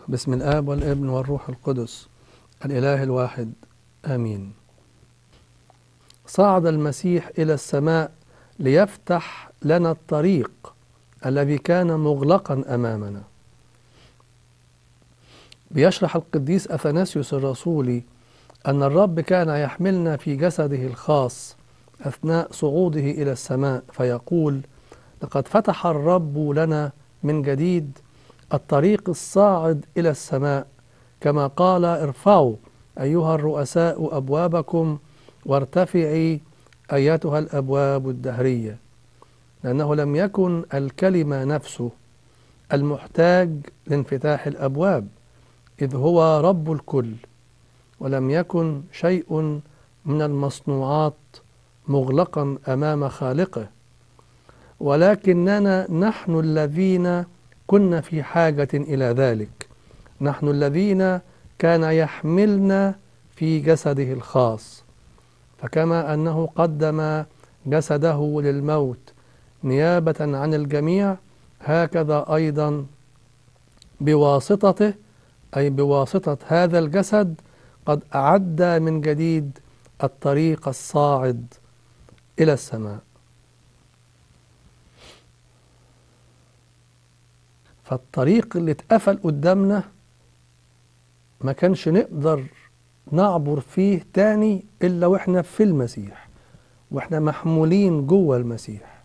بسم الآب والابن والروح القدس الإله الواحد آمين. صعد المسيح إلى السماء ليفتح لنا الطريق الذي كان مغلقا أمامنا. بيشرح القديس أثناسيوس الرسولي أن الرب كان يحملنا في جسده الخاص أثناء صعوده إلى السماء، فيقول: لقد فتح الرب لنا من جديد الطريق الصاعد إلى السماء، كما قال: ارفعوا أيها الرؤساء أبوابكم وارتفعي أيتها الأبواب الدهرية. لأنه لم يكن الكلمة نفسه المحتاج لانفتاح الأبواب، إذ هو رب الكل، ولم يكن شيء من المصنوعات مغلقا أمام خالقه، ولكننا نحن الذين كنا في حاجة إلى ذلك، نحن الذين كان يحملنا في جسده الخاص. فكما أنه قدم جسده للموت نيابة عن الجميع، هكذا أيضا بواسطته، أي بواسطة هذا الجسد، قد أعد من جديد الطريق الصاعد إلى السماء. فالطريق اللي اتقفل قدامنا ما كانش نقدر نعبر فيه تاني إلا وإحنا في المسيح، وإحنا محمولين جوه المسيح.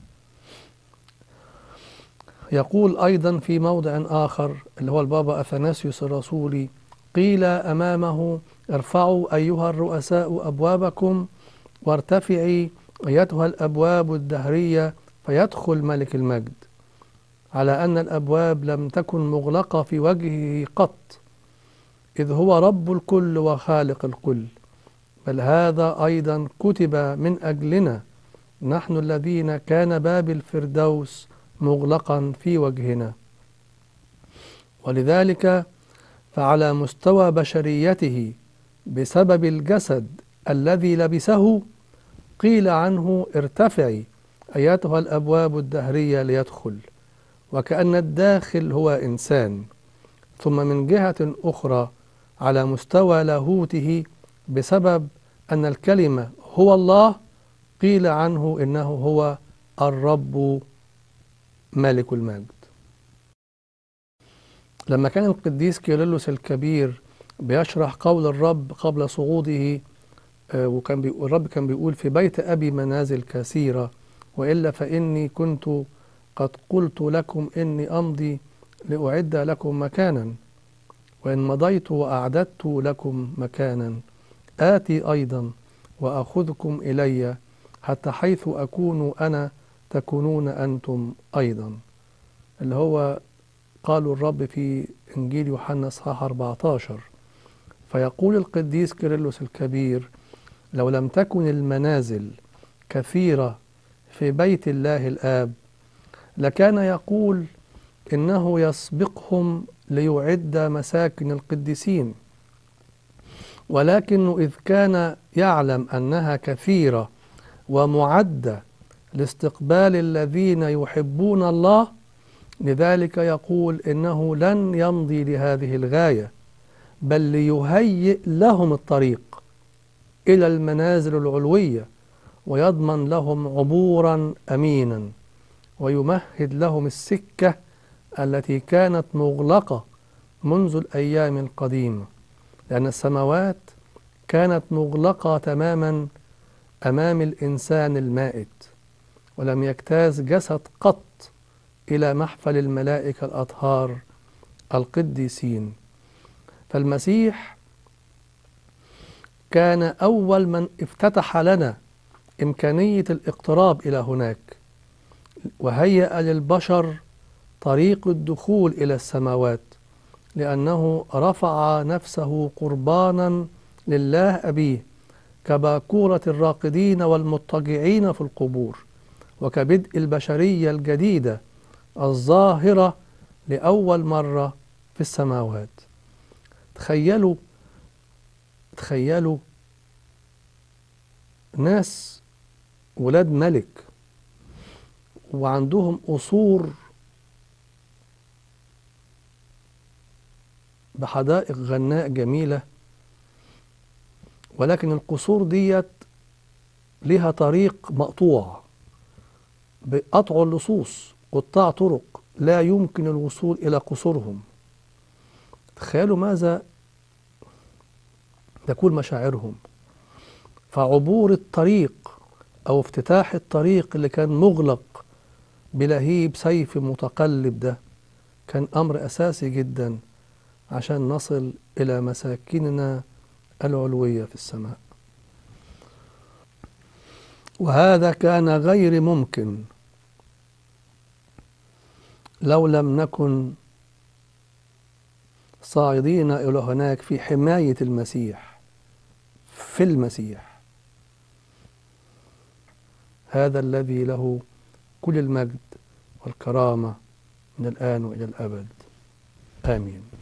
يقول أيضا في موضع آخر اللي هو البابا أثناسيوس الرسولي: قيل أمامه: ارفعوا أيها الرؤساء أبوابكم وارتفعي أيتها الأبواب الدهرية فيدخل ملك المجد. على أن الأبواب لم تكن مغلقة في وجهه قط، إذ هو رب الكل وخالق الكل، بل هذا أيضا كتب من أجلنا، نحن الذين كان باب الفردوس مغلقا في وجهنا. ولذلك فعلى مستوى بشريته بسبب الجسد الذي لبسه قيل عنه: ارتفعي أيتها الأبواب الدهرية ليدخل، وكأن الداخل هو إنسان. ثم من جهة أخرى على مستوى لاهوته بسبب أن الكلمة هو الله قيل عنه إنه هو الرب مالك المجد. لما كان القديس كيرلس الكبير بيشرح قول الرب قبل صعوده، الرب كان بيقول: في بيت أبي منازل كثيرة، وإلا فإني كنت قد قلت لكم إني أمضي لأعد لكم مكانا، وإن مضيت وأعددت لكم مكانا آتي أيضا وأخذكم إلي، حتى حيث أكون أنا تكونون أنتم أيضا. اللي هو قالوا الرب في إنجيل يوحنا اصحاح 14. فيقول القديس كيرلس الكبير: لو لم تكن المنازل كثيرة في بيت الله الآب، لكان يقول إنه يسبقهم ليعد مساكن القديسين، ولكنه إذ كان يعلم أنها كثيرة ومعدة لاستقبال الذين يحبون الله، لذلك يقول إنه لن يمضي لهذه الغاية، بل ليهيئ لهم الطريق إلى المنازل العلوية، ويضمن لهم عبورا أمينا، ويمهد لهم السكة التي كانت مغلقة منذ الأيام القديمة، لأن السماوات كانت مغلقة تماما أمام الإنسان المائت، ولم يجتاز جسد قط إلى محفل الملائكة الأطهار القديسين. فالمسيح كان أول من افتتح لنا إمكانية الاقتراب إلى هناك، وهيأ للبشر طريق الدخول إلى السماوات، لأنه رفع نفسه قربانا لله أبيه كباكورة الراقدين والمضطجعين في القبور، وكبدء البشرية الجديدة الظاهرة لأول مرة في السماوات. تخيلوا ناس ولاد ملك وعندهم قصور بحدائق غناء جميلة، ولكن القصور ديت لها طريق مقطوع بقطع اللصوص، قطاع طرق لا يمكن الوصول إلى قصورهم. تخيلوا ماذا تكون مشاعرهم. فعبور الطريق أو افتتاح الطريق اللي كان مغلق بلهيب سيف متقلب ده كان أمر أساسي جدا عشان نصل إلى مساكننا العلوية في السماء. وهذا كان غير ممكن لو لم نكن صاعدين إلى هناك في حماية المسيح، في المسيح، هذا الذي له كل المجد والكرامة من الآن وإلى الأبد. آمين.